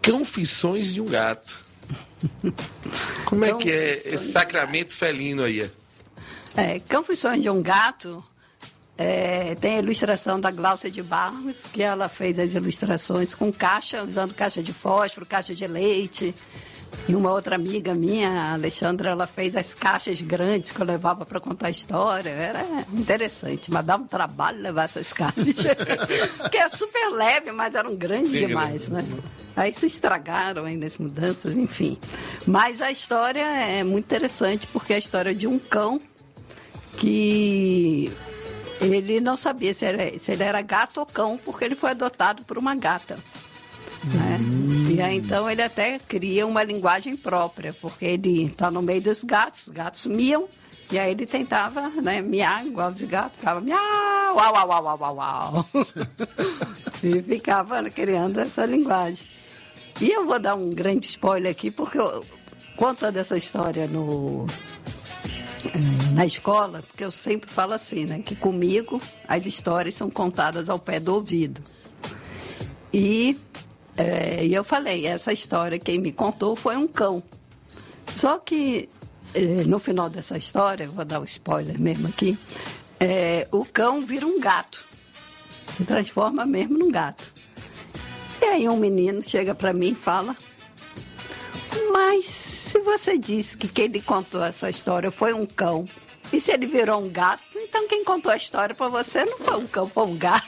Confissões de um Gato. Como é que é esse sacramento felino aí? Confissões de um Gato tem a ilustração da Gláucia de Barros, que ela fez as ilustrações com caixa, usando caixa de fósforo, caixa de leite. E uma outra amiga minha, a Alexandra, ela fez as caixas grandes que eu levava para contar a história. Era interessante, mas dava um trabalho levar essas caixas. Que é super leve, mas eram grandes demais, né? Aí se estragaram ainda as mudanças, enfim. Mas a história é muito interessante, porque é a história de um cão que ele não sabia se ele era gato ou cão, porque ele foi adotado por uma gata. Né? E aí, então ele até cria uma linguagem própria, porque ele está no meio dos gatos, os gatos miam, e aí ele tentava, né, miar igual os gatos, ficava miau, uau, uau, uau, uau, uau. E ficava criando essa linguagem. E eu vou dar um grande spoiler aqui, porque eu conto dessa história na escola, porque eu sempre falo assim, né, que comigo as histórias são contadas ao pé do ouvido. E eu falei, essa história quem me contou foi um cão. Só que no final dessa história, vou dar o spoiler mesmo aqui, o cão vira um gato. Se transforma mesmo num gato. E aí um menino chega para mim e fala, mas se você disse que quem lhe contou essa história foi um cão, e se ele virou um gato, então quem contou a história para você não foi um cão, foi um gato.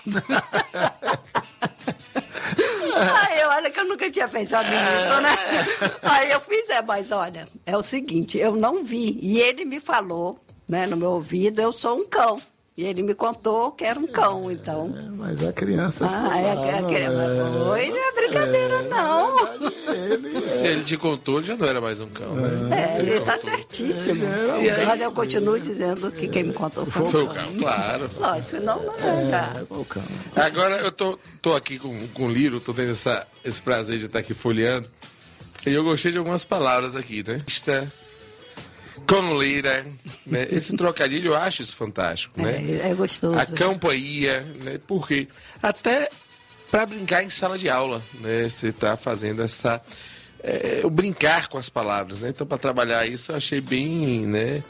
Aí, olha que eu nunca tinha pensado nisso, né? Aí eu fiz, mas olha, é o seguinte, eu não vi. E ele me falou, né, no meu ouvido, eu sou um cão. E ele me contou que era um cão, então. Mas a criança foi não é brincadeira, não. Se ele te contou, ele já não era mais um cão, né? Ele está certíssimo. Mas eu continuo dizendo que quem me contou foi o cão. Claro. Lógico, senão não é já. Agora eu tô aqui com o Liro, tô tendo esse prazer de estar aqui folheando. E eu gostei de algumas palavras aqui, né? Com lira, né? Esse trocadilho eu acho isso fantástico, né? É gostoso. A companhia, né? Porque até para brincar em sala de aula, né? Você está fazendo o brincar com as palavras, né? Então, para trabalhar isso, eu achei bem, né?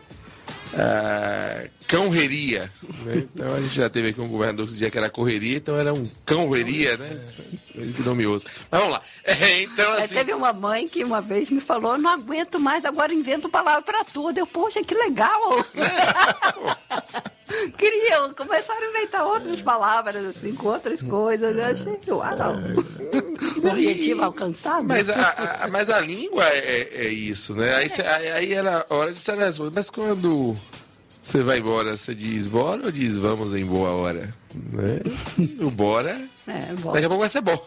Cãoreria, né? Então a gente já teve aqui um governador que dizia que era correria, então era um cãoreria, né? Ele que nomeou. Mas vamos lá. Então, assim... Teve uma mãe que uma vez me falou, não aguento mais, agora invento palavra para tudo. Eu, poxa, que legal! Começaram a inventar outras palavras, assim, com outras coisas. Eu achei, uau! Objetivo alcançado. Mas a língua é isso, né? Aí era hora de ser as coisas. Mas quando você vai embora, você diz bora ou diz vamos em boa hora? Né? O bora, daqui a pouco vai ser bom.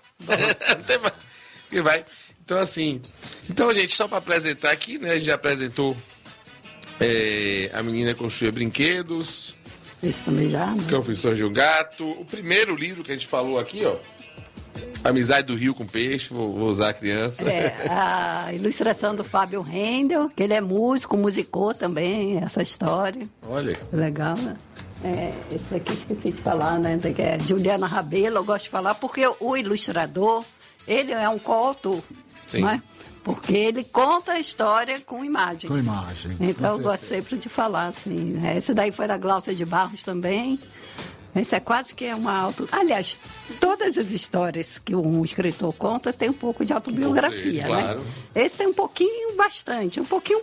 Que vai. Então, assim... Então, gente, só para apresentar aqui, né? A gente já apresentou A Menina Construía Brinquedos. Esse também já, né? Confissões de um Gato. O primeiro livro que a gente falou aqui, ó. Amizade do Rio com Peixe, vou usar a criança. A ilustração do Fábio Rendel, que ele é músico, musicou também essa história. Olha. Legal, né? Esse aqui esqueci de falar, né? Que é Juliana Rabelo, eu gosto de falar, porque o ilustrador, ele é um coautor, né? Porque ele conta a história com imagens. Com imagens. Então eu gosto sempre de falar, assim. Esse daí foi da Gláucia de Barros também. Esse é quase que é uma Aliás, todas as histórias que um escritor conta tem um pouco de autobiografia, claro. Né? Esse é um pouquinho bastante.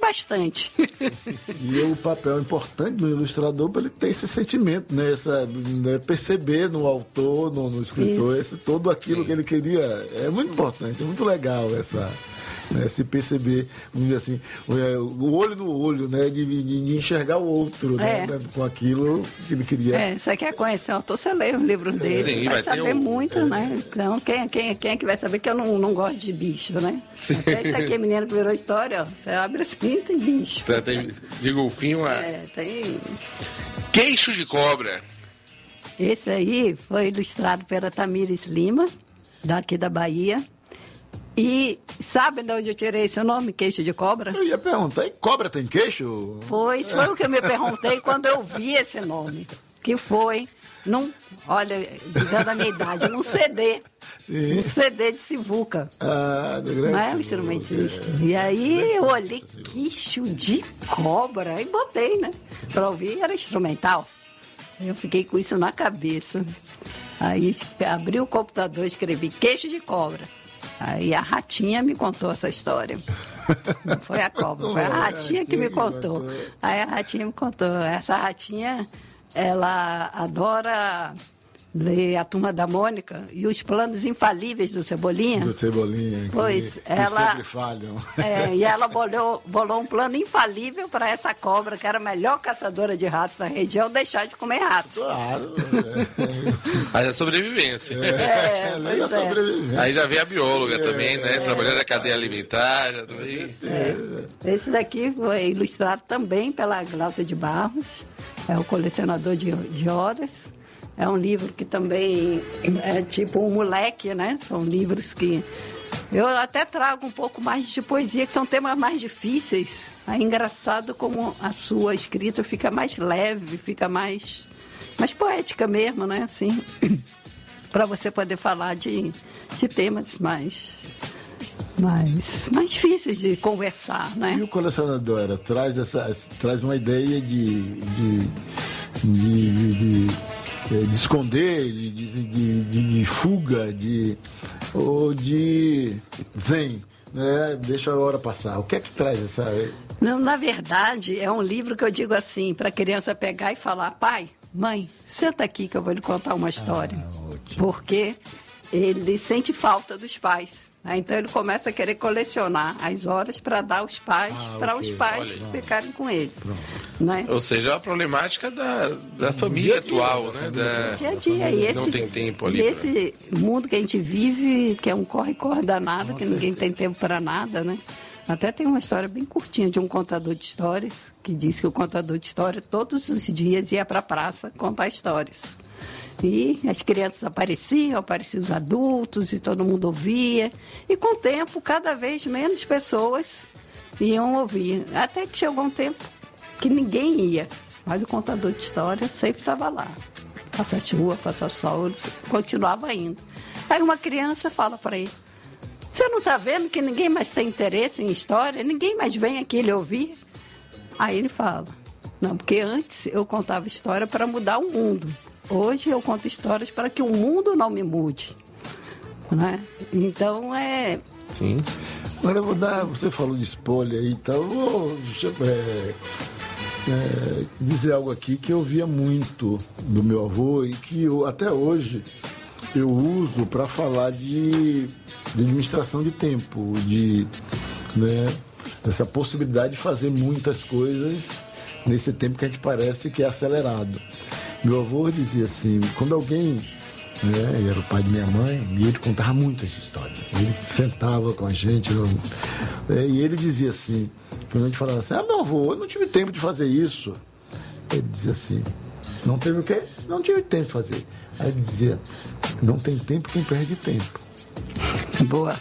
E o papel importante do ilustrador para ele ter esse sentimento, né? Perceber no autor, no escritor, todo aquilo que ele queria. É muito importante, é muito legal se perceber, vamos dizer assim, o olho no olho, né? De enxergar o outro, né? Com aquilo que ele queria. Você quer conhecer o autor, você lê os livros dele. Sim, vai saber muito, né? Então, quem é que vai saber que eu não gosto de bicho, né? Sim. Esse aqui, menino que virou história, ó, você abre assim, tem bicho. Tem de golfinho tem. Queixo de cobra. Esse aí foi ilustrado pela Tamires Lima, daqui da Bahia. E sabe de onde eu tirei esse nome, queixo de cobra? Eu ia perguntar, e cobra tem queixo? Pois, foi o que eu me perguntei quando eu vi esse nome. que foi olha, dizendo a minha idade, num CD. Um CD de Sivuca. Do grande não é um Sivuca, instrumentista. E aí eu olhei, queixo de cobra, e botei, né? Pra ouvir, era instrumental. Eu fiquei com isso na cabeça. Aí abri o computador, escrevi queixo de cobra. Aí a ratinha me contou essa história. Não foi a cobra, foi a ratinha que me contou. Aí a ratinha me contou. Essa ratinha, ela adora ler A Turma da Mônica e os planos infalíveis do Cebolinha. Do Cebolinha. Pois, que ela sempre falham. E ela bolou um plano infalível para essa cobra, que era a melhor caçadora de ratos da região, deixar de comer ratos. Claro. Aí é sobrevivência. Pois é. Sobrevivência. Aí já vem a bióloga também, né? Trabalhando na cadeia alimentar. Já também. Esse daqui foi ilustrado também pela Glaucia de Barros, é o colecionador de horas. É um livro que também é tipo um moleque, né? São livros que eu até trago um pouco mais de poesia, que são temas mais difíceis. É engraçado como a sua escrita fica mais leve, fica mais poética mesmo, né? Assim, para você poder falar de temas mais difíceis de conversar, né? E o colecionador traz uma ideia de esconder, de fuga, ou de zen, né? Deixa a hora passar. O que é que traz essa... Não, na verdade, é um livro que eu digo assim, para a criança pegar e falar, pai, mãe, senta aqui que eu vou lhe contar uma história. Porque ele sente falta dos pais. Né? Então ele começa a querer colecionar as horas para dar aos pais, para os pais ficarem com ele. Né? Ou seja, a problemática da família atual, né? Dia a dia. E não tem tempo ali. Esse mundo que a gente vive, que é um corre-corre danado, que ninguém tem tempo para nada, né? Até tem uma história bem curtinha de um contador de histórias, que diz que o contador de história todos os dias ia para a praça contar histórias. E as crianças apareciam os adultos e todo mundo ouvia. E com o tempo, cada vez menos pessoas iam ouvir. Até que chegou um tempo que ninguém ia. Mas o contador de história sempre estava lá. Faça chuva, faça sol, ele continuava indo. Aí uma criança fala para ele, você não está vendo que ninguém mais tem interesse em história? Ninguém mais vem aqui lhe ouvir? Aí ele fala, não, porque antes eu contava história para mudar o mundo. Hoje eu conto histórias para que o mundo não me mude. Né? Então Sim. Agora eu vou dar... Você falou de spoiler aí, então eu vou dizer algo aqui que eu via muito do meu avô e que até hoje eu uso para falar de administração de tempo, dessa possibilidade de fazer muitas coisas nesse tempo que a gente parece que é acelerado. Meu avô dizia assim, quando alguém, ele era o pai de minha mãe, e ele contava muitas histórias. Ele sentava com a gente, e ele dizia assim, quando a gente falava assim, meu avô, eu não tive tempo de fazer isso. Ele dizia assim, não teve o quê? Não tive tempo de fazer. Aí ele dizia, não tem tempo quem perde tempo. Boa.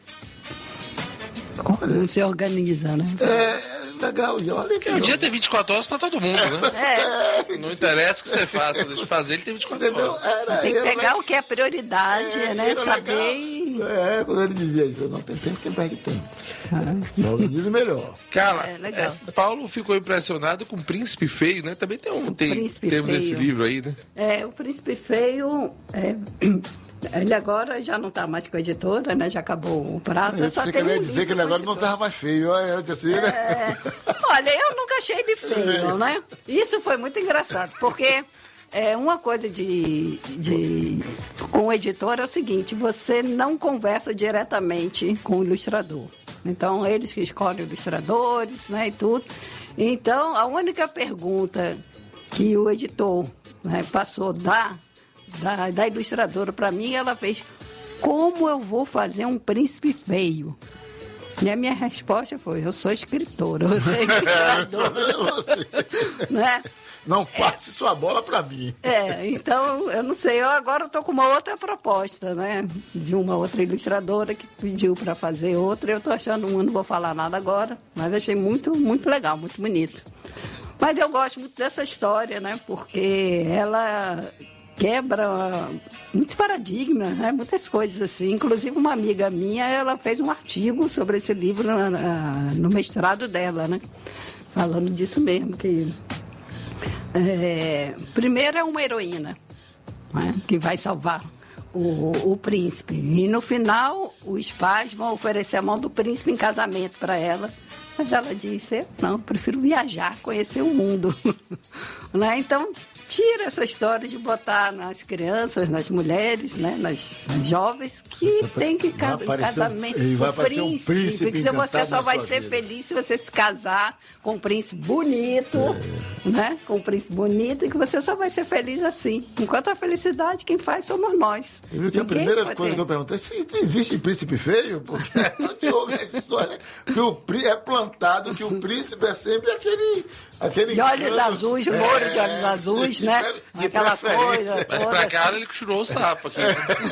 Não se organiza, né? Legal, e olha que o dia tem 24 horas para todo mundo, né? Não interessa o que você faça, deixa eu fazer, ele tem 24 horas. Tem que pegar o que é prioridade, né? Saber. Quando ele dizia isso, não tem tempo quem perde tempo. Se organiza melhor. Cara, Paulo ficou impressionado com o Príncipe Feio, né? Também temos esse livro aí, né? O Príncipe Feio... Ele agora já não está mais com a editora, né? Já acabou o prazo. Você queria dizer que ele agora não estava mais feio. Assim, né? Olha, eu nunca achei ele feio, né? Isso foi muito engraçado, porque uma coisa com o editor é o seguinte, você não conversa diretamente com o ilustrador. Então, eles que escolhem ilustradores, né, e tudo. Então, a única pergunta que o editor, né, passou da ilustradora para mim, ela fez, como eu vou fazer um príncipe feio? E a minha resposta foi, eu sou escritora, você é ilustradora. Né? Não passe sua bola para mim. Então, eu não sei, eu agora estou com uma outra proposta, né? De uma outra ilustradora que pediu para fazer outra, eu estou achando, não vou falar nada agora, mas achei muito, muito legal, muito bonito. Mas eu gosto muito dessa história, né? Porque ela quebra muitos paradigmas, né? Muitas coisas assim. Inclusive, uma amiga minha, ela fez um artigo sobre esse livro no mestrado dela, né? Falando disso mesmo, que primeiro é uma heroína, né? Que vai salvar o príncipe. E no final, os pais vão oferecer a mão do príncipe em casamento para ela. Mas ela disse, não, prefiro viajar, conhecer o mundo. Né? Então, tira essa história de botar nas crianças, nas mulheres, né? nas jovens, que tem que casamento com o príncipe. Que você só vai ser feliz se você se casar com um príncipe bonito, né? Com um príncipe bonito, e que você só vai ser feliz assim. Enquanto a felicidade, quem faz somos nós. Que a primeira coisa que eu perguntei é se existe príncipe feio, porque eu te ouvi essa história que é plantado que o príncipe é sempre aquele de olhos azuis, louro de olhos azuis, né? Aquela coisa. Mas pra cá ele tirou o sapo aqui.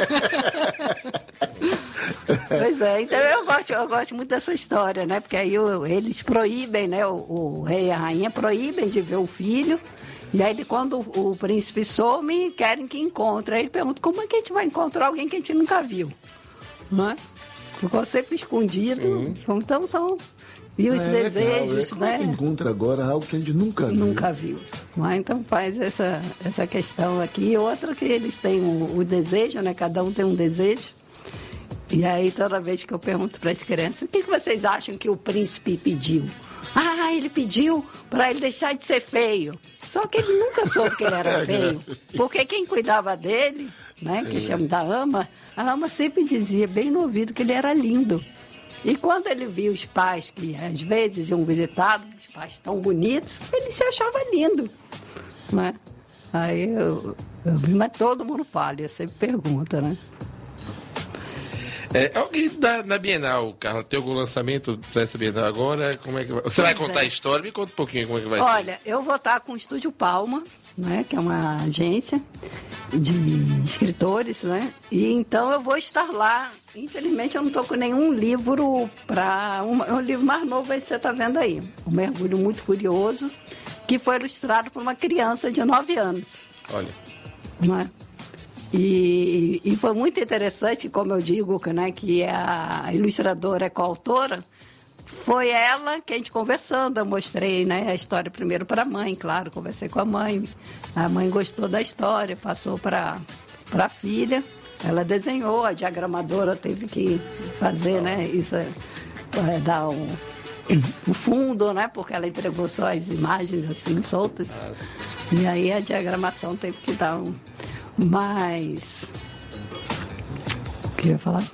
Pois é, então eu gosto muito dessa história, né? Porque aí eles proíbem, né? O rei e a rainha proíbem de ver o filho. E aí, quando o príncipe some, querem que encontre. Aí ele pergunta, como é que a gente vai encontrar alguém que a gente nunca viu? Não é? Ficou sempre escondido. Sim. Então são... E os desejos, né? Como encontra agora algo que a gente nunca viu. Nunca viu. Mas então faz essa questão aqui. E outra que eles têm o desejo, né? Cada um tem um desejo. E aí, toda vez que eu pergunto para as crianças, o que vocês acham que o príncipe pediu? Ah, ele pediu para ele deixar de ser feio. Só que ele nunca soube que ele era feio. Porque quem cuidava dele, né? Que chama da ama, a ama sempre dizia bem no ouvido que ele era lindo. E quando ele viu os pais que às vezes iam visitá-lo, os pais tão bonitos, ele se achava lindo, né? Aí eu vi, mas todo mundo fala, eu sempre pergunto, né? Alguém na Bienal, Carla, tem algum lançamento para essa Bienal agora? Como é que vai? Você vai contar a história? Me conta um pouquinho como é que vai ser. Olha, eu vou estar com o Estúdio Palma, né, que é uma agência de escritores, né? E então eu vou estar lá. Infelizmente eu não estou com nenhum livro para um livro mais novo aí que você está vendo aí. Um Mergulho Muito Curioso, que foi ilustrado por uma criança de 9 anos. Olha. Não é? E foi muito interessante, como eu digo, né, que a ilustradora é coautora. Foi ela que a gente conversando, eu mostrei, né, a história primeiro para a mãe, claro, conversei com a mãe mãe gostou da história, passou para a filha, ela desenhou, a diagramadora teve que fazer, né, isso, dar o fundo, né, porque ela entregou só as imagens assim, soltas, e aí a diagramação teve que dar mais... O que eu ia falar?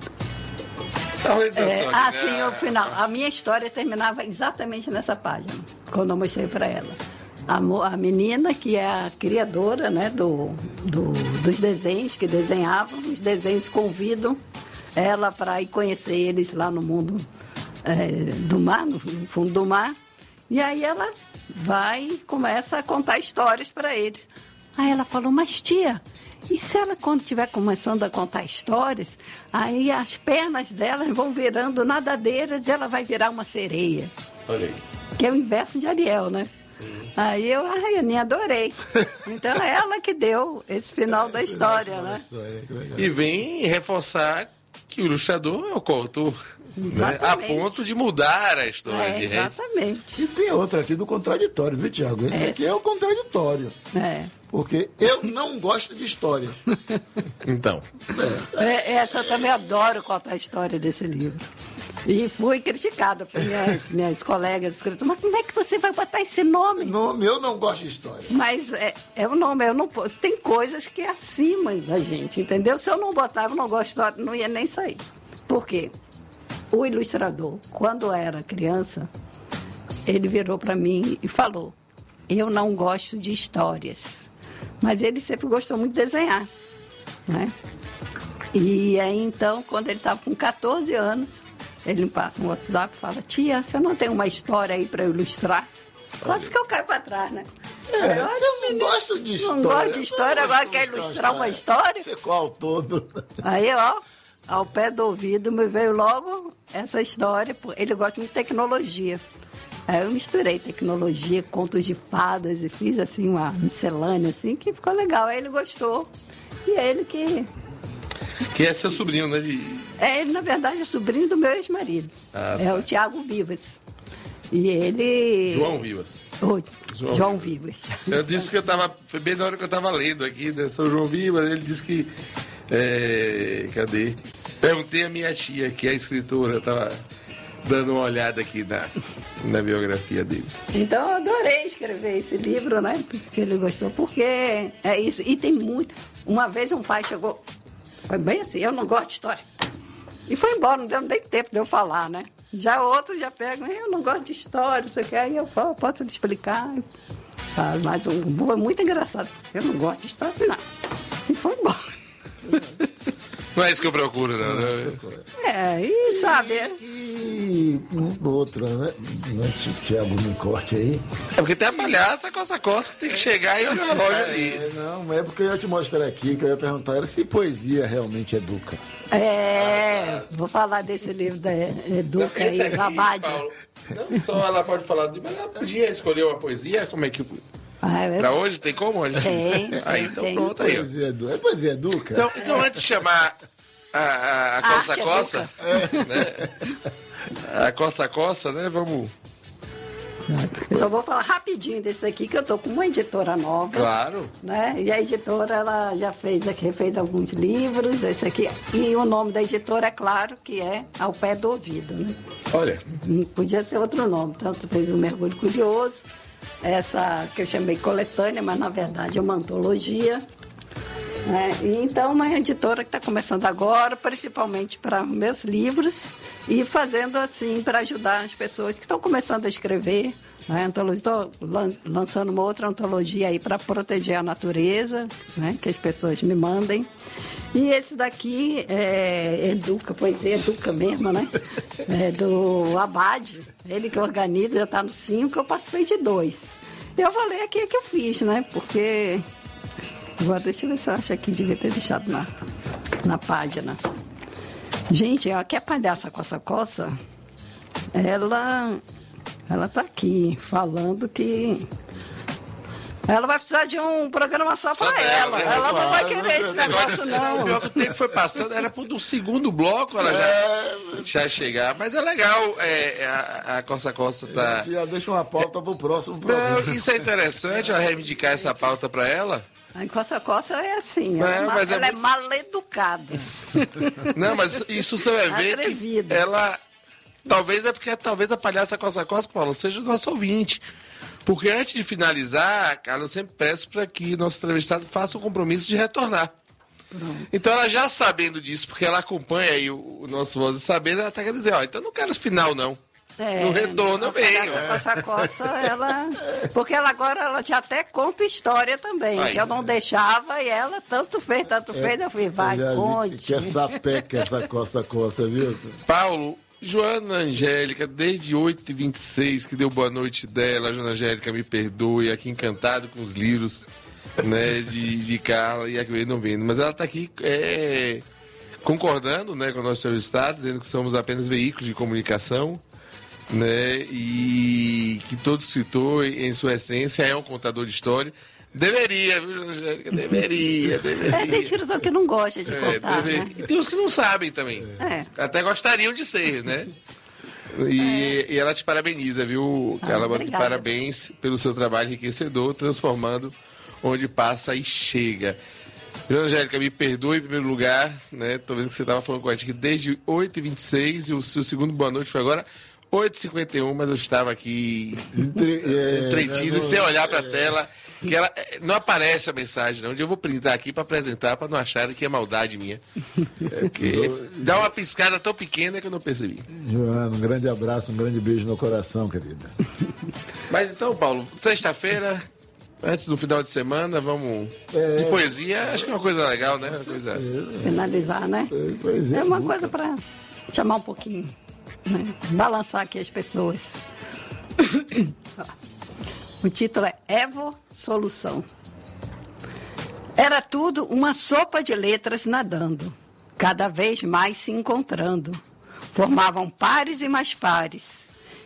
Sim, o final. A minha história terminava exatamente nessa página, quando eu mostrei para ela. A menina, que é a criadora, né, dos desenhos, que desenhava, os desenhos convidam ela para ir conhecer eles lá no mundo do mar, no fundo do mar. E aí ela vai e começa a contar histórias para eles. Aí ela falou, mas tia, e se ela, quando estiver começando a contar histórias, aí as pernas dela vão virando nadadeiras e ela vai virar uma sereia. Olha aí. Que é o inverso de Ariel, né? Sim. Aí eu nem adorei. Então é ela que deu esse final da história, né? E vem reforçar que o ilustrador é o coautor. Né? A ponto de mudar a história de Reis. Exatamente. E tem outra aqui do contraditório, viu, Tiago? Esse aqui é o contraditório. Porque eu não gosto de história. Então. Essa eu também adoro contar a história desse livro. E fui criticada por minhas colegas escritoras. Mas como é que você vai botar esse nome? Eu não gosto de história. Mas é o nome, tem coisas que é acima da gente, entendeu? Se eu não botar, eu não gosto de história, não ia nem sair. Por quê? O ilustrador, quando era criança, ele virou para mim e falou, eu não gosto de histórias. Mas ele sempre gostou muito de desenhar, né? E aí, então, quando ele estava com 14 anos, ele me passa um WhatsApp e fala, tia, você não tem uma história aí para ilustrar? Quase que eu caio para trás, né? Eu não gosto de história. Não gosto de história, agora quer ilustrar uma história? Você qual todo? Aí, ao pé do ouvido me veio logo essa história. Ele gosta muito de tecnologia. Aí eu misturei tecnologia, contos de fadas e fiz assim uma miscelânea assim que ficou legal. Aí ele gostou e é ele que... Que é seu sobrinho, né? Ele, na verdade, é sobrinho do meu ex-marido. É o Tiago Vivas. E ele... João Vivas. João Vivas. Eu disse porque foi bem na hora que eu estava lendo aqui, né? São João Vivas, ele disse que... cadê? Perguntei a minha tia, que é escritora, estava dando uma olhada aqui na biografia dele. Então eu adorei escrever esse livro, né? Porque ele gostou, porque é isso. E tem muito. Uma vez um pai chegou, foi bem assim, eu não gosto de história. E foi embora, não deu nem tempo de eu falar, né? Já outro já pega, eu não gosto de história, não sei o que, aí eu falo, posso te explicar? Mas foi muito engraçado. Eu não gosto de história, não. E foi embora. Não é isso que eu procuro, não. E sabe... E outra, né? Tiago, me corte aí. É porque tem a palhaça com a sacola que tem que chegar e olhar a loja ali. Não, é porque eu ia te mostrar aqui, que eu ia perguntar era se poesia realmente educa. Vou falar desse livro da Educa e da Abade. Não só ela pode falar, mas ela podia escolher uma poesia, como é que... Pra hoje tem como? Tem. Então tem. pronto aí. Poesia educa? Então antes de chamar a coça-coça, né? A coça-coça, né? Vamos... Eu só vou falar rapidinho desse aqui, que eu tô com uma editora nova. Claro. Né? E a editora, ela já refez alguns livros, esse aqui. E o nome da editora, é claro, que é Ao Pé do Ouvido, né? Olha. Podia ser outro nome, tanto fez um Mergulho Curioso. Essa que eu chamei coletânea, mas na verdade é uma antologia. E então, uma editora que está começando agora, principalmente para meus livros, e fazendo assim para ajudar as pessoas que estão começando a escrever. Estou lançando uma outra antologia aí para proteger a natureza, que as pessoas me mandem. E esse daqui Educa, poesia Educa mesmo, né? É do Abade, ele que organiza, já está no 5, eu participei de 2. Eu vou ler aqui que eu fiz, né? Porque... Agora deixa eu ver se eu acho aqui, devia ter deixado na página. Gente, aqui a palhaça coça-coça, ela tá aqui falando que... Ela vai precisar de um programa só para ela. Né? Ela não vai querer esse negócio, não. O pior que o tempo foi passando, era pro segundo bloco ela já chegar. Mas é legal, a Coça-Coça tá... Já deixa uma pauta pro próximo programa. Não, isso é interessante, ela reivindicar essa pauta para ela. A Coça-Coça é assim, ela é mal educada. Não, mas isso você vai ver que ela... Talvez a palhaça Coça-Coça, Paulo, seja o nosso ouvinte. Porque antes de finalizar, cara, eu sempre peço para que nosso entrevistado faça o compromisso de retornar. Pronto. Então, ela já sabendo disso, porque ela acompanha aí o nosso Voz e Saber, ela tá querendo dizer, então não quero final, não. No retorno eu venho. Essa coça, porque ela agora já até conta história também, que eu não deixava, e ela tanto fez, eu fui, vai, conte. Que essa peca, essa coça, viu? Paulo... Joana Angélica, desde 8h26, que deu boa noite dela. Joana Angélica, me perdoe, aqui encantado com os livros, né, de Carla, e acabei não vendo. Mas ela está aqui concordando, né, com o nosso entrevistado, dizendo que somos apenas veículos de comunicação, né, e que todo escritor, em sua essência, é um contador de história. Deveria, viu, Angélica? Deveria. Tem escritor que não gosta de contar, né? E tem os que não sabem também. Até gostariam de ser, né? E ela te parabeniza, viu, Carla? Te parabéns pelo seu trabalho enriquecedor, transformando onde passa e chega. Angélica, me perdoe em primeiro lugar, né? Tô vendo que você estava falando com a gente desde 8h26 e o seu segundo boa noite foi agora 8h51, mas eu estava aqui entretido, sem olhar para a tela. Que ela não aparece a mensagem, não. Um dia eu vou printar aqui para apresentar, para não acharem que é maldade minha. Dá uma piscada tão pequena que eu não percebi. Joana, um grande abraço, um grande beijo no coração, querida. Mas então, Paulo, sexta-feira, antes do final de semana, vamos de poesia. Acho que é uma coisa legal, né? Finalizar, né? É uma coisa para chamar um pouquinho, né? Balançar aqui as pessoas. O título é Evo-Solução. Era tudo uma sopa de letras nadando, cada vez mais se encontrando. Formavam pares e mais pares,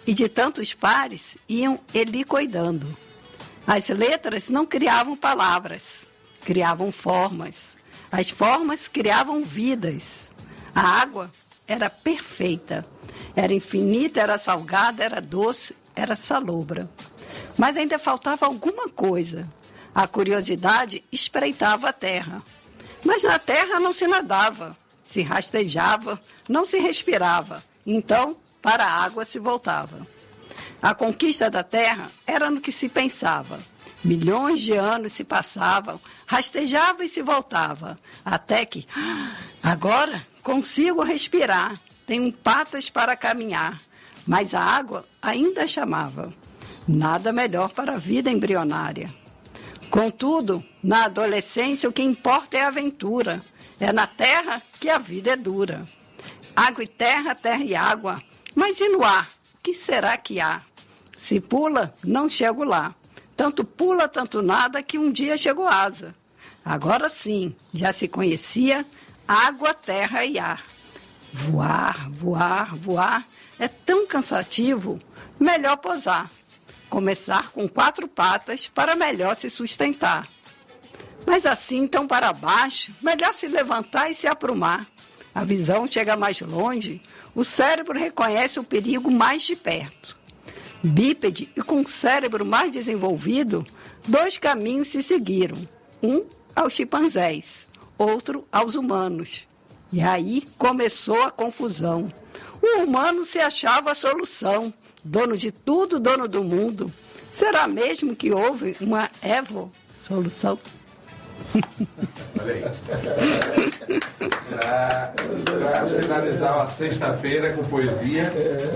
e de tantos pares iam helicoidando. As letras não criavam palavras, criavam formas. As formas criavam vidas. A água era perfeita, era infinita, era salgada, era doce, era salobra. Mas ainda faltava alguma coisa. A curiosidade espreitava a terra. Mas na terra não se nadava, se rastejava, não se respirava. Então, para a água se voltava. A conquista da terra era no que se pensava. Milhões de anos se passavam, rastejava e se voltava, até que, agora consigo respirar, tenho patas para caminhar, mas a água ainda chamava. Nada melhor para a vida embrionária. Contudo, na adolescência o que importa é a aventura, é na terra que a vida é dura. Água e terra, terra e água, mas e no ar? O que será que há? Se pula, não chego lá. Tanto pula, tanto nada, que um dia chegou asa. Agora sim, já se conhecia água, terra e ar. Voar, voar, voar é tão cansativo, melhor pousar. Começar com 4 patas para melhor se sustentar. Mas assim, tão para baixo, melhor se levantar e se aprumar. A visão chega mais longe, o cérebro reconhece o perigo mais de perto. Bípede e com cérebro mais desenvolvido, 2 caminhos se seguiram. Um aos chimpanzés, outro aos humanos. E aí começou a confusão. O humano se achava a solução, dono de tudo, dono do mundo. Será mesmo que houve uma evo-solução? Olha aí. Para finalizar a sexta-feira com poesia.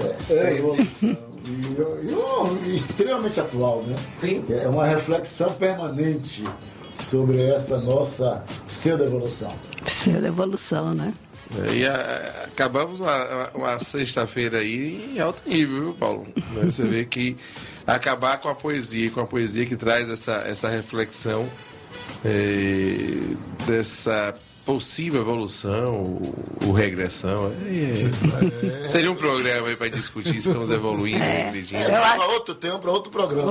E extremamente atual, né? Sim. É uma reflexão permanente sobre essa nossa pseudo-evolução. Pseudo-evolução, né? E acabamos uma sexta-feira aí em alto nível, viu, Paulo? Você vê que acabar com a poesia que traz essa reflexão dessa possível evolução ou regressão. Seria um programa aí para discutir se estamos evoluindo, regredindo. Para outro tema, para outro programa.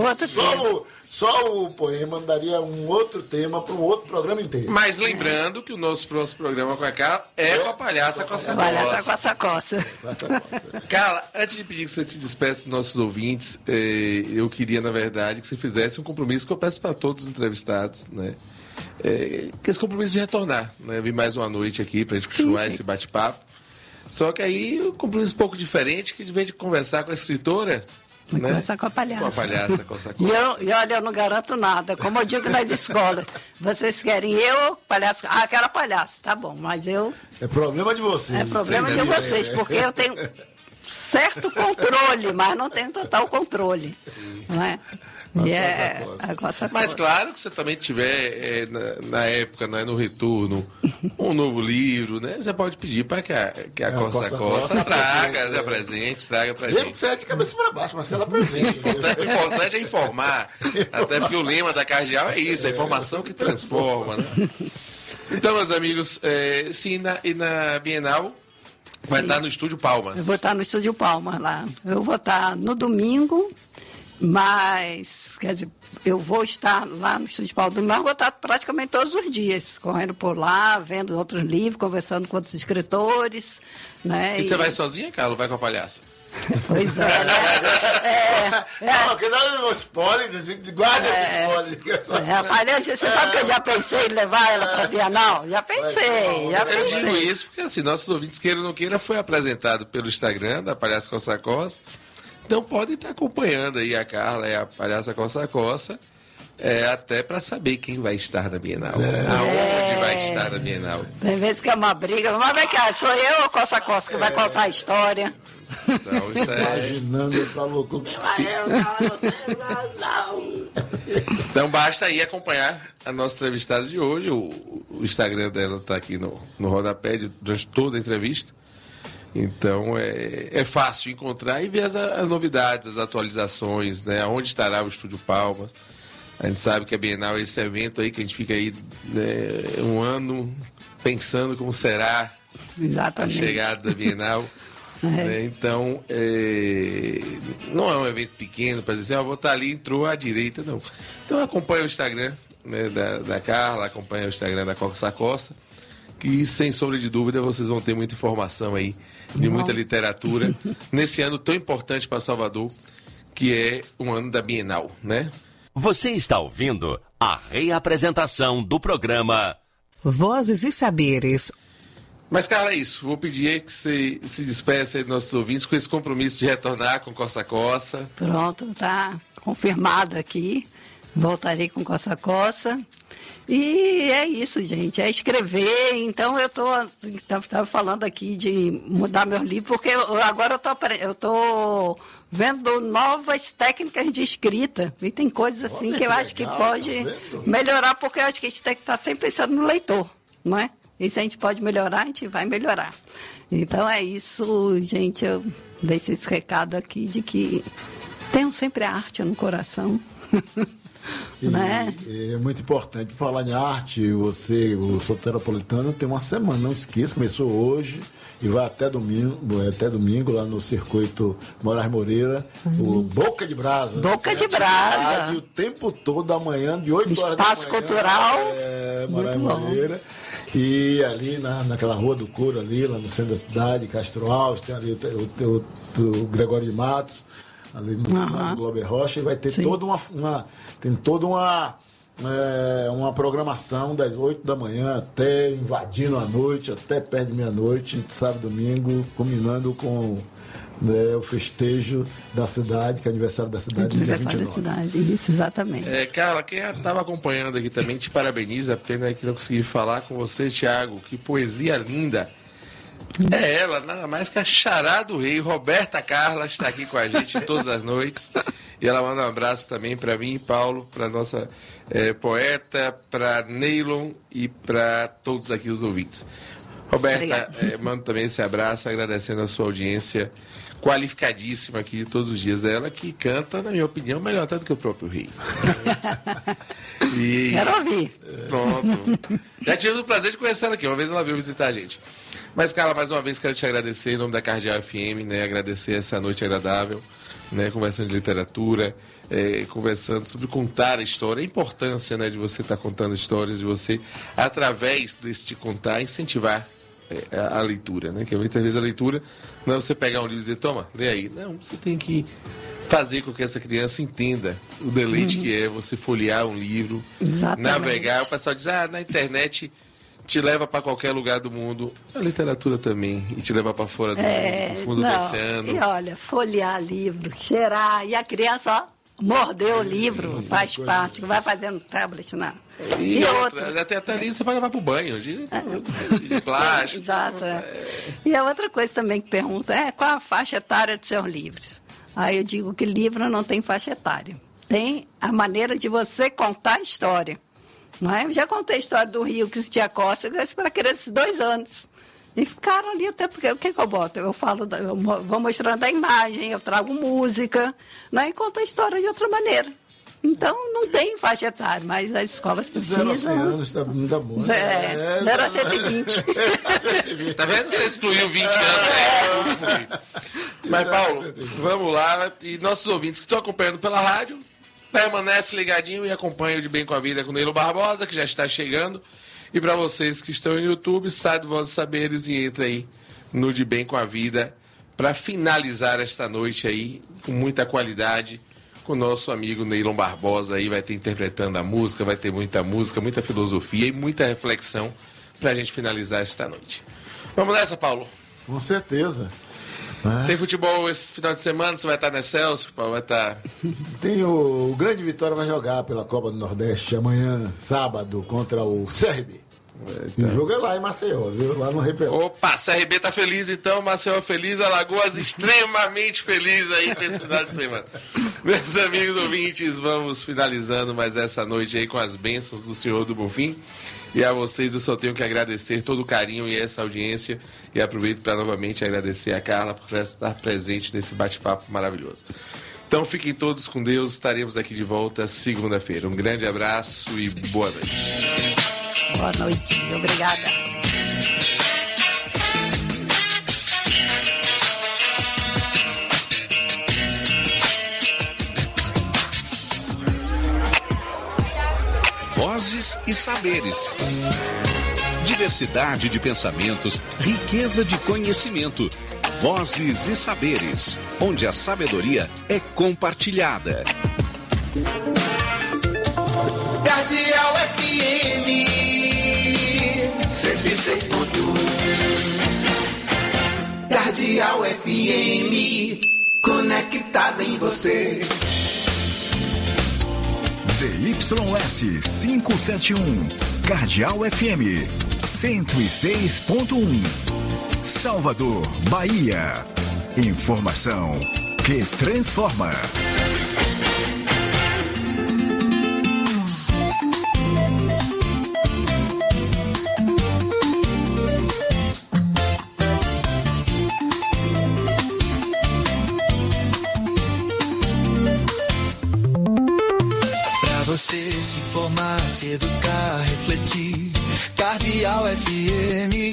Só o poema daria um outro tema para um outro programa inteiro. Mas lembrando que o nosso próximo programa com a Carla é com a Palhaça Coça-Coça. Palhaça Coça-Coça. Carla, antes de pedir que você se despeça dos nossos ouvintes, eu queria, na verdade, que você fizesse um compromisso que eu peço para todos os entrevistados, né? Que esse compromisso de retornar, né? Vir mais uma noite aqui pra gente continuar esse bate-papo. Só que aí um compromisso um pouco diferente, que de vez de conversar com a escritora, vai né? conversar com a palhaça. Com a palhaça, com essa coisa. E olha, eu não garanto nada. Como eu digo nas escolas, vocês querem eu, palhaço? Ah, quero a palhaça. Tá bom, mas eu... É problema de vocês. É problema de vocês, porque eu tenho certo controle, mas não tenho total controle. Sim. Não é? E a Coça-Coça. Mas claro que você também tiver na época, né, no retorno, um novo livro, né? Você pode pedir para que a Coça-Coça traga, né, presente, traga pra gente. Mesmo que você é de cabeça para baixo, mas que ela presente. O importante é informar. Até porque o lema da Cardeal é isso, a informação que transforma, né? Então, meus amigos, sim, na Bienal vai estar no Estúdio Palmas. Eu vou estar no Estúdio Palmas lá. Eu vou estar no domingo. Mas, quer dizer, eu vou estar lá no Estúdio Paulo do Mar, vou estar praticamente todos os dias, correndo por lá, vendo outros livros, conversando com outros escritores, né? E você vai sozinha, Carla, ou vai com a palhaça? Pois é, né? Não, que não spoiler, a gente guarda esse spoiler. A palhaça, você sabe que eu já pensei em levar ela para a Bienal? Já pensei. Eu digo isso porque, assim, nossos ouvintes, queira ou não queira, foi apresentado pelo Instagram da Palhaça Coça-Coça. Então podem estar acompanhando aí a Carla e a Palhaça Coça-Coça, até para saber quem vai estar na Bienal. Aonde vai estar na Bienal. Tem vezes que é uma briga, mas vem cá, sou eu ou Coça-Coça que vai contar a história? Então, isso imaginando essa loucura. Então basta aí acompanhar a nossa entrevistada de hoje. O Instagram dela está aqui no rodapé durante toda a entrevista. Então é fácil encontrar e ver as novidades, as atualizações, né? Onde estará o Estúdio Palmas. A gente sabe que a Bienal é esse evento aí que a gente fica aí, né, um ano pensando como será Exatamente. a chegada da Bienal. Né? Então, não é um evento pequeno para dizer, vou estar ali, entrou à direita, não. Então acompanha o Instagram, né, da Carla, acompanha o Instagram da Coça Coça, que sem sombra de dúvida vocês vão ter muita informação aí, de muita literatura, nesse ano tão importante para Salvador, que é um ano da Bienal, né? Você está ouvindo a reapresentação do programa Vozes e Saberes. Mas, Carla, é isso. Vou pedir que você se despeça aí dos nossos ouvintes com esse compromisso de retornar com Coça Coça. Pronto, tá confirmado aqui. Voltarei com Coça Coça. E é isso, gente. É escrever. Então, eu estava falando aqui de mudar meu livro, porque agora eu tô vendo novas técnicas de escrita. E tem coisas assim que eu acho que pode melhorar, porque eu acho que a gente tem que estar sempre pensando no leitor, não é? E se a gente pode melhorar, a gente vai melhorar. Então é isso, gente. Eu deixo esse recado aqui de que tenham sempre a arte no coração. Né? É muito importante falar em arte. Você, o Soteropolitano, tem uma semana, não esqueça, começou hoje e vai até domingo lá no circuito Moraes Moreira, o Boca de Brasa. Boca de Brasa. O tempo todo, amanhã, de 8 horas da manhã. Espaço Cultural. Moraes Moreira. E ali naquela Rua do Couro, ali, lá no centro da cidade, Castro Alves, tem ali o Gregório de Matos, ali no Globo Rocha, e vai ter toda uma programação das 8 da manhã até invadindo a noite, até perto de meia-noite, sábado e domingo, combinando com o festejo da cidade, que é aniversário da cidade, dia 29. Da cidade, isso, exatamente. Carla, quem estava acompanhando aqui também te parabeniza, pena que não consegui falar com você, Thiago, que poesia linda. É ela, nada mais que a Xará do Rei, Roberta Carla, está aqui com a gente todas as noites. E ela manda um abraço também para mim, Paulo, para nossa poeta, para Neylon e para todos aqui os ouvintes. Roberta, mando também esse abraço, agradecendo a sua audiência qualificadíssima aqui todos os dias. Ela que canta, na minha opinião, melhor até do que o próprio rei. Quero ouvir. Pronto. Já tive o prazer de conhecer ela aqui, uma vez ela veio visitar a gente. Mas, Carla, mais uma vez quero te agradecer em nome da Cardeal FM, né? Agradecer essa noite agradável, né? Conversando de literatura, conversando sobre contar a história, a importância, né, de você estar contando histórias, de você, através desse te contar, incentivar a leitura, né? Que muitas vezes a leitura não é você pegar um livro e dizer, toma, lê aí. Não, você tem que fazer com que essa criança entenda o deleite que é você folhear um livro, navegar. O pessoal diz, na internet te leva para qualquer lugar do mundo. A literatura também, e te leva para fora do mundo, do fundo do oceano. E olha, folhear livro, cheirar, e a criança, mordeu o livro, faz parte, vai fazendo tablet, não. E outra, até ali você pode levar para o banho, de plástico. Exato. E a outra coisa também que pergunta qual a faixa etária dos seus livros? Aí eu digo que livro não tem faixa etária. Tem a maneira de você contar a história. Não é? Eu já contei a história do Rio Cristia Costa para crianças de 2 anos. E ficaram ali o tempo. O que eu boto? Eu vou mostrando a imagem, eu trago música, né? E conto a história de outra maneira. Então, não tem faixa etária, mas as escolas precisam. 0 a 100 anos está muito bom. 0 a 120. Tá vendo? Você excluiu 20 anos. Mas, Paulo, vamos lá. E nossos ouvintes que estão acompanhando pela rádio, permanece ligadinho e acompanha o De Bem com a Vida com o Neylon Barbosa, que já está chegando. E para vocês que estão no YouTube, sai do Vozes e Saberes e entra aí no De Bem com a Vida para finalizar esta noite aí com muita qualidade com o nosso amigo Neylon Barbosa aí, vai ter interpretando a música, vai ter muita música, muita filosofia e muita reflexão para a gente finalizar esta noite. Vamos nessa, Paulo? Com certeza. Tem futebol esse final de semana, você vai estar na Excelsior, vai estar... Tem o Grande Vitória vai jogar pela Copa do Nordeste amanhã, sábado, contra o CRB. E o jogo é lá em Maceió, viu? Lá no Repelão. Opa, CRB tá feliz então, Maceió feliz, Alagoas extremamente feliz aí nesse final de semana. Meus amigos ouvintes, vamos finalizando mais essa noite aí com as bênçãos do Senhor do Bonfim. E a vocês eu só tenho que agradecer todo o carinho e essa audiência. E aproveito para novamente agradecer a Carla por estar presente nesse bate-papo maravilhoso. Então fiquem todos com Deus, estaremos aqui de volta segunda-feira. Um grande abraço e boa noite. Boa noite, obrigada. Vozes e saberes. Diversidade de pensamentos, riqueza de conhecimento. Vozes e saberes, onde a sabedoria é compartilhada. Cardeal FM 106.1. Cardeal FM, conectada em você. ZYS 571, Cardeal FM 106.1, Salvador, Bahia. Informação que transforma. Você se informar, se educar, refletir. Cardeal FM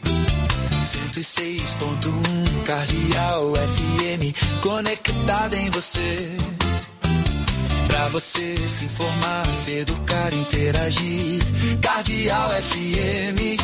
106.1. Cardeal FM, conectada em você. Pra você se informar, se educar, interagir. Cardeal FM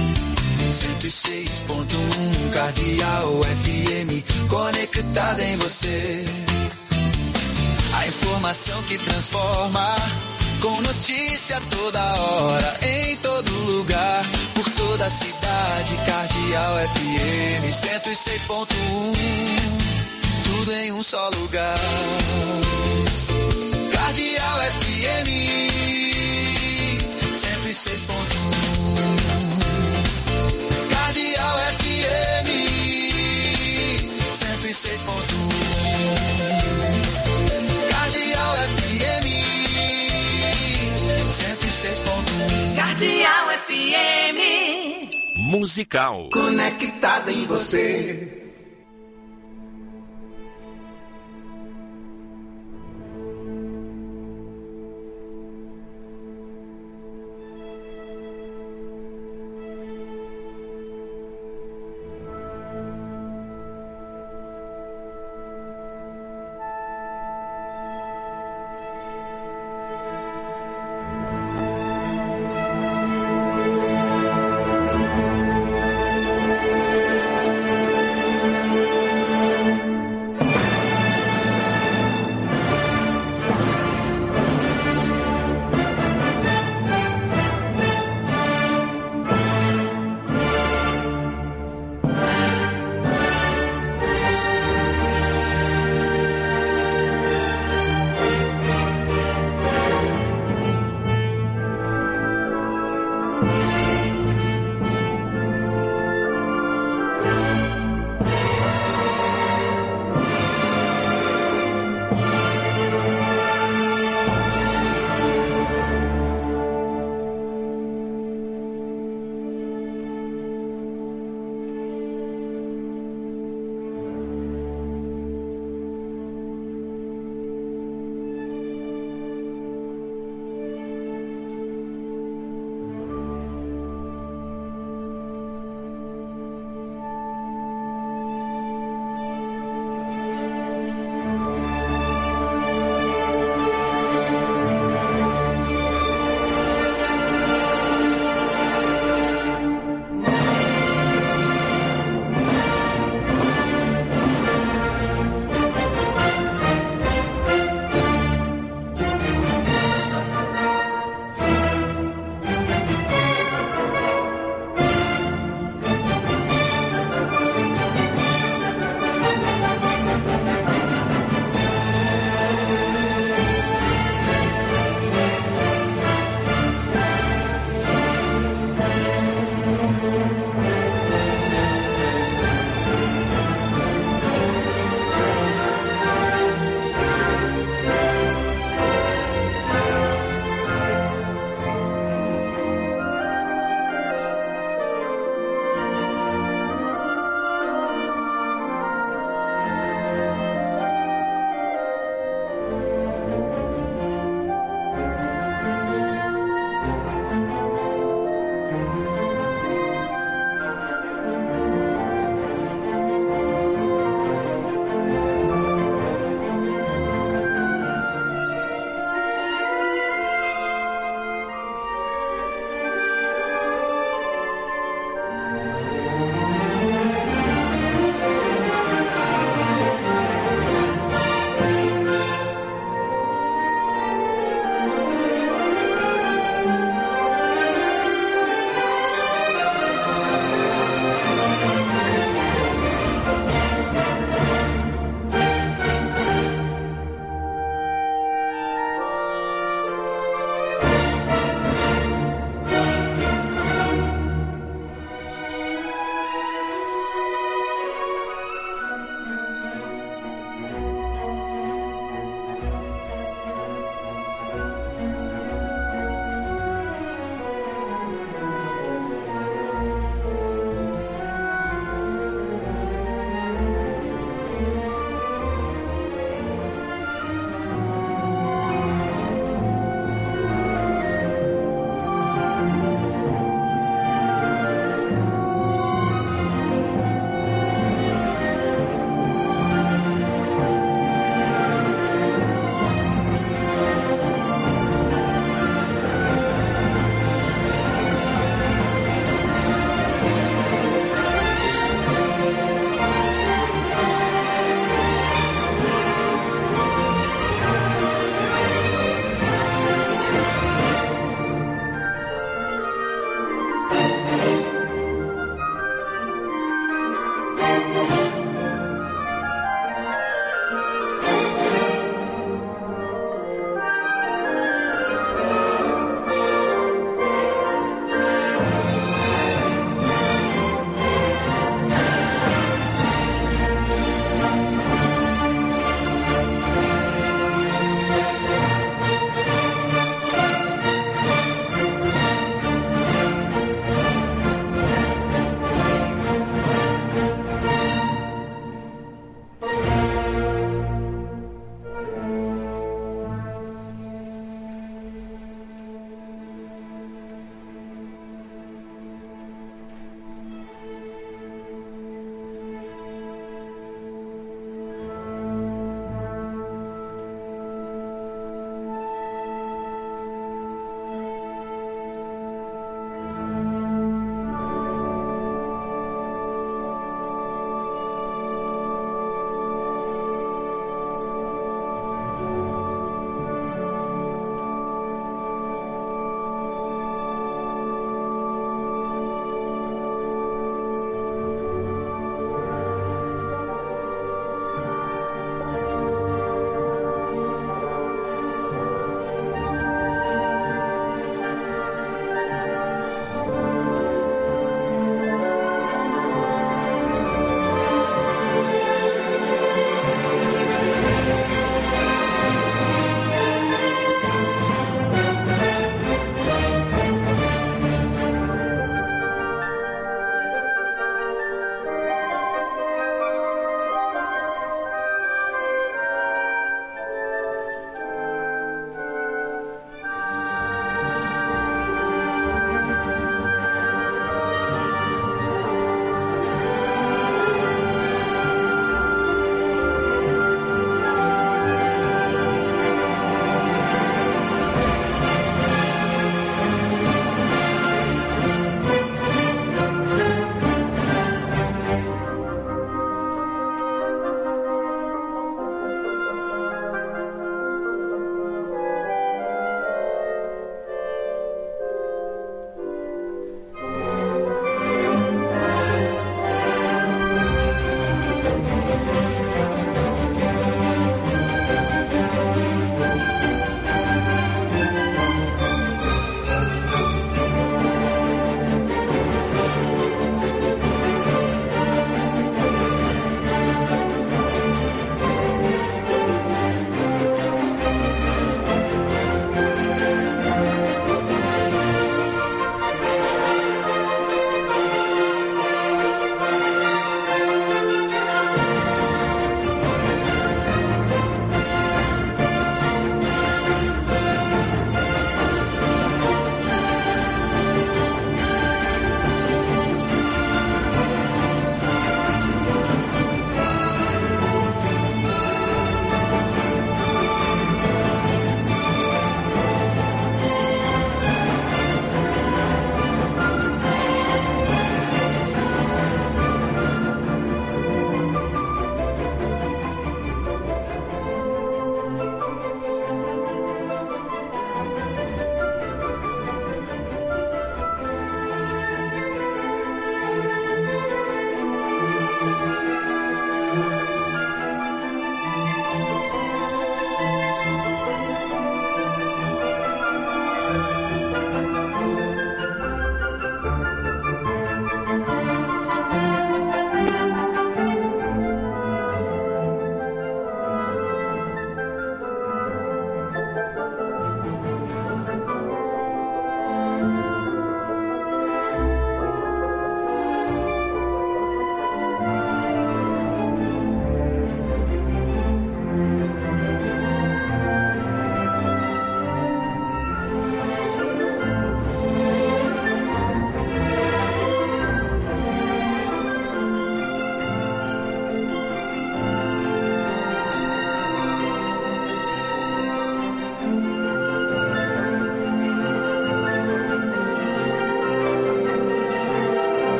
106.1. Cardeal FM, conectada em você. A informação que transforma, com notícia toda hora, em todo lugar, por toda a cidade. Cardeal FM 106.1, tudo em um só lugar. Cardeal FM 106.1. Cardeal FM 106.1. Cardeal FM 106.1. Cardeal FM musical. conectada em você.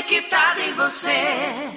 Conectada em você.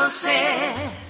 você.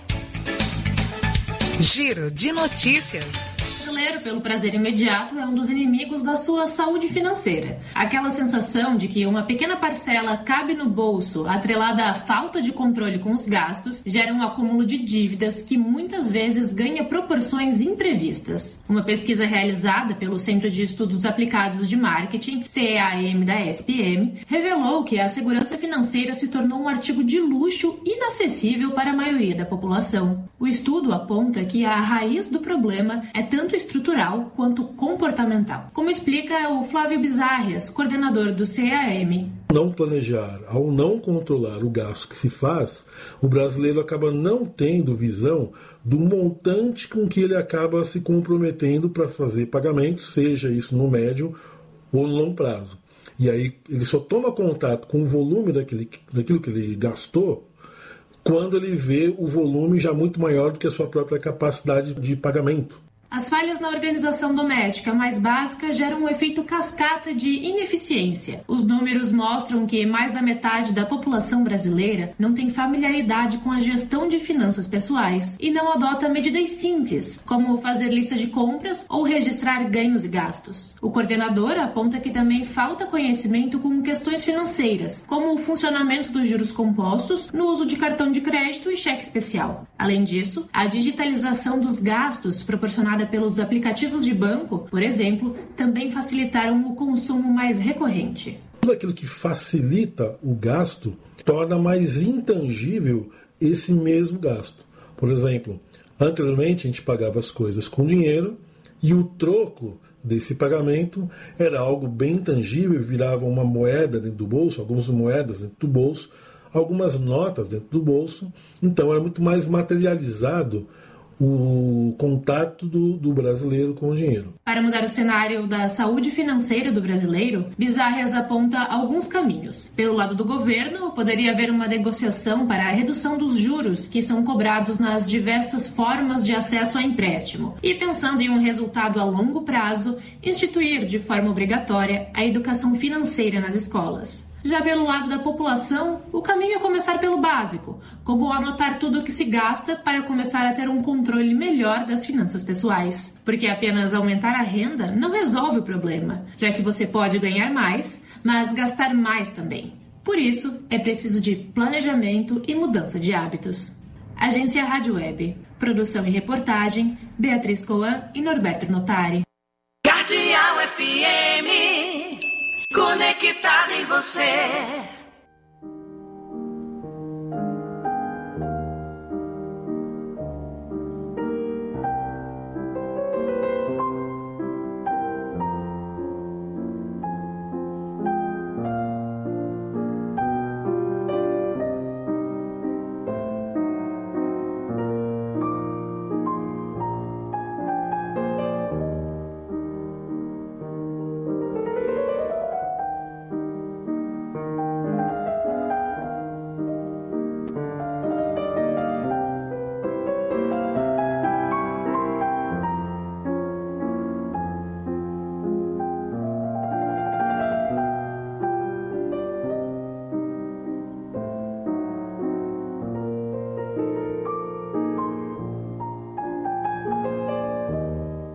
Giro de notícias. O brasileiro, pelo prazer imediato, é um dos inimigos da sua saúde financeira. Aquela sensação de que uma pequena parcela cabe no bolso, atrelada à falta de controle com os gastos, gera um acúmulo de dívidas que muitas vezes ganha proporções imprevistas. Uma pesquisa realizada pelo Centro de Estudos Aplicados de Marketing, CEAM da SPM, revelou que a segurança financeira se tornou um artigo de luxo inacessível para a maioria da população. O estudo aponta que a raiz do problema é tanto estrutural quanto comportamental, como explica o Flávio Bizarrias, coordenador do CEAM. Não planejar, ao não controlar o gasto que se faz, o brasileiro acaba não tendo visão do montante com que ele acaba se comprometendo para fazer pagamentos, seja isso no médio ou no longo prazo. E aí ele só toma contato com o volume daquilo que ele gastou quando ele vê o volume já muito maior do que a sua própria capacidade de pagamento. As falhas na organização doméstica mais básica geram um efeito cascata de ineficiência. Os números mostram que mais da metade da população brasileira não tem familiaridade com a gestão de finanças pessoais e não adota medidas simples, como fazer lista de compras ou registrar ganhos e gastos. O coordenador aponta que também falta conhecimento com questões financeiras, como o funcionamento dos juros compostos no uso de cartão de crédito e cheque especial. Além disso, a digitalização dos gastos proporcionada pelos aplicativos de banco, por exemplo, também facilitaram o consumo mais recorrente. Tudo aquilo que facilita o gasto torna mais intangível esse mesmo gasto. Por exemplo, anteriormente a gente pagava as coisas com dinheiro e o troco desse pagamento era algo bem tangível, virava uma moeda dentro do bolso, algumas moedas dentro do bolso, algumas notas dentro do bolso, então era muito mais materializado o contato do brasileiro com o dinheiro. Para mudar o cenário da saúde financeira do brasileiro, Bizarrias aponta alguns caminhos. Pelo lado do governo, poderia haver uma negociação para a redução dos juros que são cobrados nas diversas formas de acesso a empréstimo. E pensando em um resultado a longo prazo, instituir de forma obrigatória a educação financeira nas escolas. Já pelo lado da população, o caminho é começar pelo básico, como anotar tudo o que se gasta para começar a ter um controle melhor das finanças pessoais. Porque apenas aumentar a renda não resolve o problema, já que você pode ganhar mais, mas gastar mais também. Por isso, é preciso de planejamento e mudança de hábitos. Agência Rádio Web. Produção e reportagem, Beatriz Coan e Norberto Notari. Cardeal FM, conectado em você.